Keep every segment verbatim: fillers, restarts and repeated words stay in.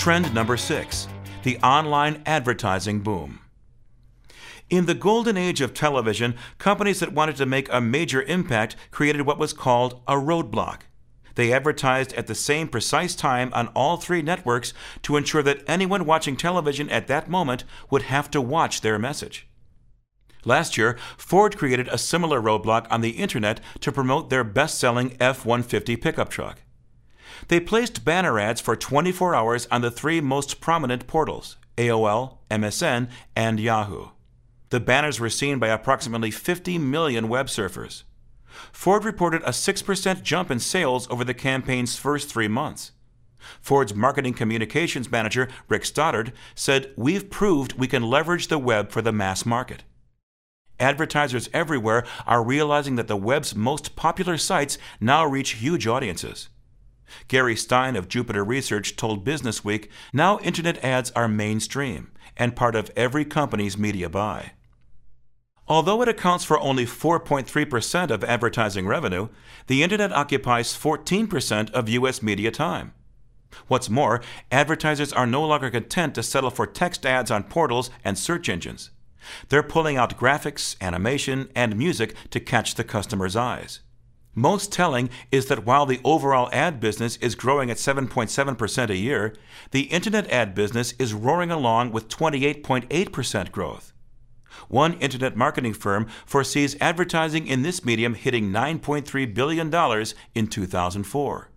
Trend number six, the online advertising boom. In the golden age of television, companies that wanted to make a major impact created what was called a roadblock. They advertised at the same precise time on all three networks to ensure that anyone watching television at that moment would have to watch their message. Last year, Ford created a similar roadblock on the internet to promote their best-selling F one fifty pickup truck. They placed banner ads for twenty-four hours on the three most prominent portals, A O L, M S N, and Yahoo. The banners were seen by approximately fifty million web surfers. Ford reported a six percent jump in sales over the campaign's first three months. Ford's marketing communications manager, Rick Stoddard, said, "We've proved we can leverage the web for the mass market." Advertisers everywhere are realizing that the web's most popular sites now reach huge audiences. Gary Stein of Jupiter Research told Businessweek, "Now internet ads are mainstream and part of every company's media buy." Although it accounts for only four point three percent of advertising revenue, the internet occupies fourteen percent of U S media time. What's more, advertisers are no longer content to settle for text ads on portals and search engines. They're pulling out graphics, animation, and music to catch the customer's eyes. Most telling is that while the overall ad business is growing at seven point seven percent a year, the internet ad business is roaring along with twenty-eight point eight percent growth. One internet marketing firm foresees advertising in this medium hitting nine point three billion dollars in two thousand four.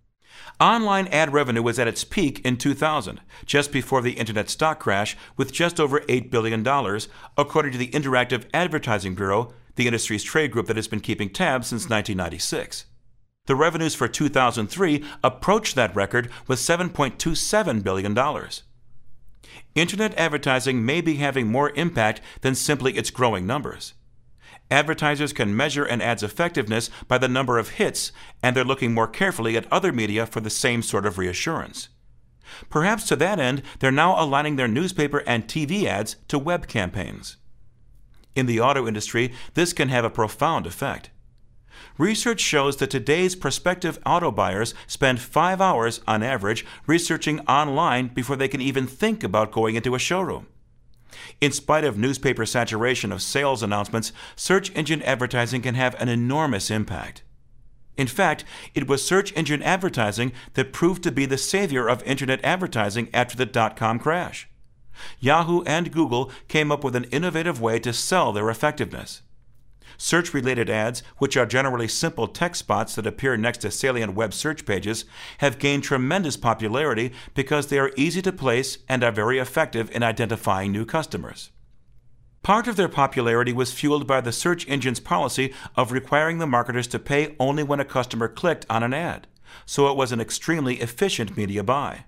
Online ad revenue was at its peak in two thousand, just before the internet stock crash, with just over eight billion dollars, according to the Interactive Advertising Bureau, the industry's trade group that has been keeping tabs since nineteen ninety-six. The revenues for two thousand three approached that record with seven point two seven billion dollars. Internet advertising may be having more impact than simply its growing numbers. Advertisers can measure an ad's effectiveness by the number of hits, and they're looking more carefully at other media for the same sort of reassurance. Perhaps to that end, they're now aligning their newspaper and T V ads to web campaigns. In the auto industry, this can have a profound effect. Research shows that today's prospective auto buyers spend five hours on average researching online before they can even think about going into a showroom. In spite of newspaper saturation of sales announcements, search engine advertising can have an enormous impact. In fact, it was search engine advertising that proved to be the savior of internet advertising after the dot-com crash. Yahoo and Google came up with an innovative way to sell their effectiveness. Search-related ads, which are generally simple text spots that appear next to salient web search pages, have gained tremendous popularity because they are easy to place and are very effective in identifying new customers. Part of their popularity was fueled by the search engine's policy of requiring the marketers to pay only when a customer clicked on an ad, so it was an extremely efficient media buy.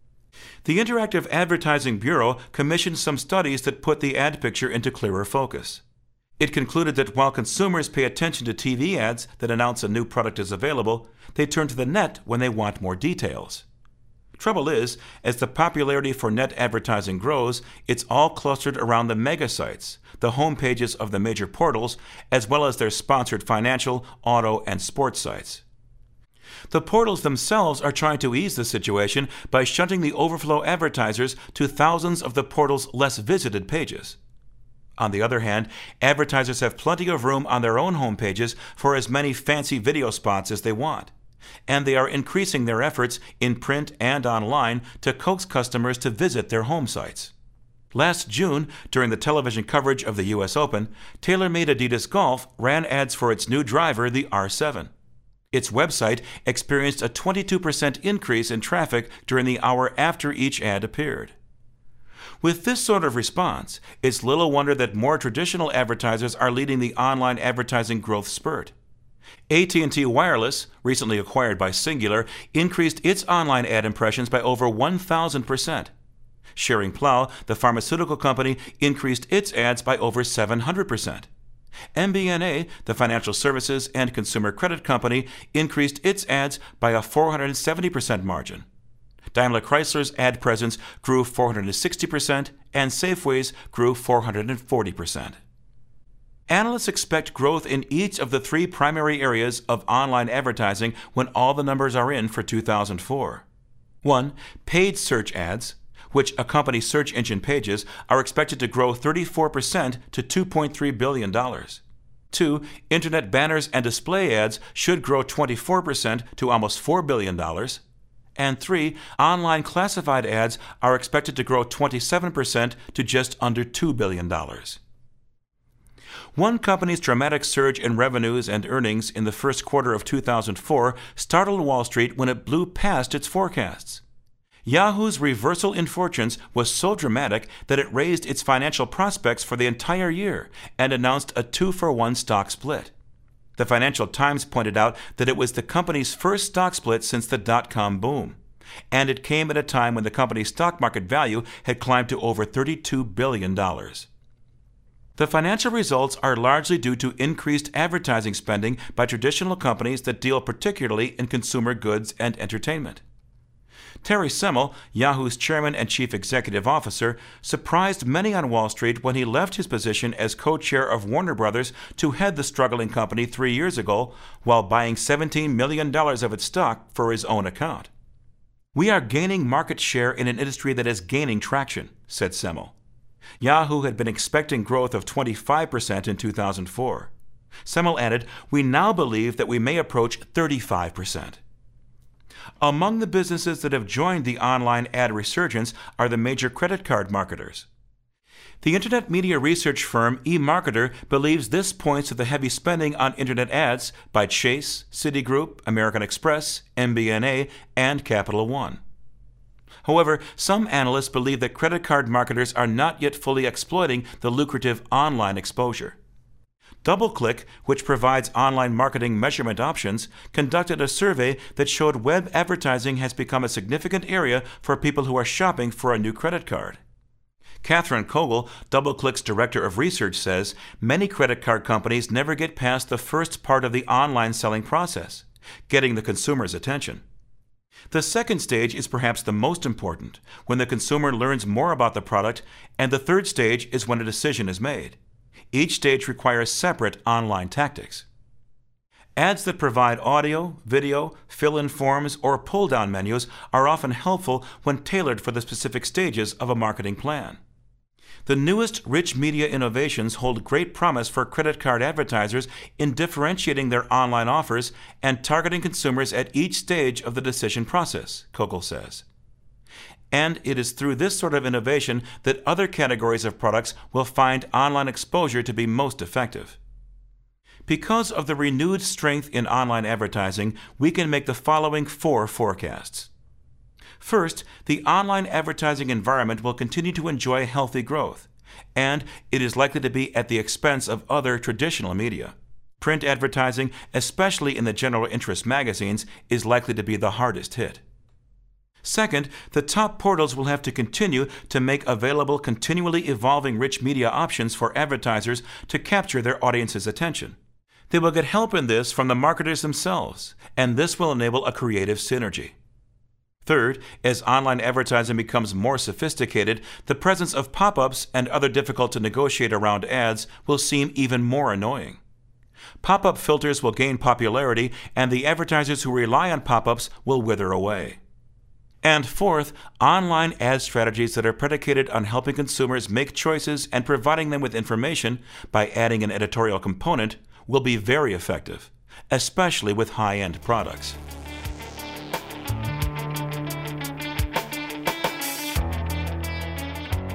The Interactive Advertising Bureau commissioned some studies that put the ad picture into clearer focus. It concluded that while consumers pay attention to T V ads that announce a new product is available, they turn to the net when they want more details. Trouble is, as the popularity for net advertising grows, it's all clustered around the mega sites, the home pages of the major portals, as well as their sponsored financial, auto, and sports sites. The portals themselves are trying to ease the situation by shunting the overflow advertisers to thousands of the portal's less visited pages. On the other hand, advertisers have plenty of room on their own home pages for as many fancy video spots as they want, and they are increasing their efforts in print and online to coax customers to visit their home sites. Last June, during the television coverage of the U S Open, TaylorMade Adidas Golf ran ads for its new driver, the R seven. Its website experienced a twenty-two percent increase in traffic during the hour after each ad appeared. With this sort of response, it's little wonder that more traditional advertisers are leading the online advertising growth spurt. A T and T Wireless, recently acquired by Singular, increased its online ad impressions by over one thousand percent. Schering-Plough, the pharmaceutical company, increased its ads by over seven hundred percent. M B N A, the financial services and consumer credit company, increased its ads by a four hundred seventy percent margin. Daimler Chrysler's ad presence grew four hundred sixty percent, and Safeway's grew four hundred forty percent. Analysts expect growth in each of the three primary areas of online advertising when all the numbers are in for two thousand four. One, paid search ads, which accompany search engine pages, are expected to grow thirty-four percent to two point three billion dollars. Two, internet banners and display ads should grow twenty-four percent to almost four billion dollars. And three, online classified ads are expected to grow twenty-seven percent to just under two billion dollars. One company's dramatic surge in revenues and earnings in the first quarter of two thousand four startled Wall Street when it blew past its forecasts. Yahoo's reversal in fortunes was so dramatic that it raised its financial prospects for the entire year and announced a two-for-one stock split. The Financial Times pointed out that it was the company's first stock split since the dot-com boom, and it came at a time when the company's stock market value had climbed to over thirty-two billion dollars. The financial results are largely due to increased advertising spending by traditional companies that deal particularly in consumer goods and entertainment. Terry Semel, Yahoo's chairman and chief executive officer, surprised many on Wall Street when he left his position as co-chair of Warner Brothers to head the struggling company three years ago while buying seventeen million dollars of its stock for his own account. "We are gaining market share in an industry that is gaining traction," said Semel. Yahoo had been expecting growth of twenty-five percent in two thousand four. Semel added, "We now believe that we may approach thirty-five percent. Among the businesses that have joined the online ad resurgence are the major credit card marketers. The internet media research firm eMarketer believes this points to the heavy spending on internet ads by Chase, Citigroup, American Express, M B N A, and Capital One. However, some analysts believe that credit card marketers are not yet fully exploiting the lucrative online exposure. DoubleClick, which provides online marketing measurement options, conducted a survey that showed web advertising has become a significant area for people who are shopping for a new credit card. Catherine Kogel, DoubleClick's director of research, says many credit card companies never get past the first part of the online selling process, getting the consumer's attention. The second stage is perhaps the most important, when the consumer learns more about the product, and the third stage is when a decision is made. Each stage requires separate online tactics. Ads that provide audio, video, fill-in forms, or pull-down menus are often helpful when tailored for the specific stages of a marketing plan. The newest rich media innovations hold great promise for credit card advertisers in differentiating their online offers and targeting consumers at each stage of the decision process, Kogel says. And it is through this sort of innovation that other categories of products will find online exposure to be most effective. Because of the renewed strength in online advertising, we can make the following four forecasts. First, the online advertising environment will continue to enjoy healthy growth, and it is likely to be at the expense of other traditional media. Print advertising, especially in the general interest magazines, is likely to be the hardest hit. Second, the top portals will have to continue to make available continually evolving rich media options for advertisers to capture their audience's attention. They will get help in this from the marketers themselves, and this will enable a creative synergy. Third, as online advertising becomes more sophisticated, the presence of pop-ups and other difficult-to-negotiate around ads will seem even more annoying. Pop-up filters will gain popularity, and the advertisers who rely on pop-ups will wither away. And fourth, online ad strategies that are predicated on helping consumers make choices and providing them with information by adding an editorial component will be very effective, especially with high-end products.